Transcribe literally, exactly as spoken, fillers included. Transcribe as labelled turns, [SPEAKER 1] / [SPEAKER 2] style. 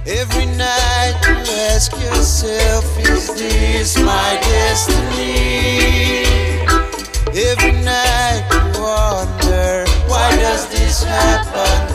[SPEAKER 1] Every night you ask yourself, is this my destiny? Every night you wonder, why does this happen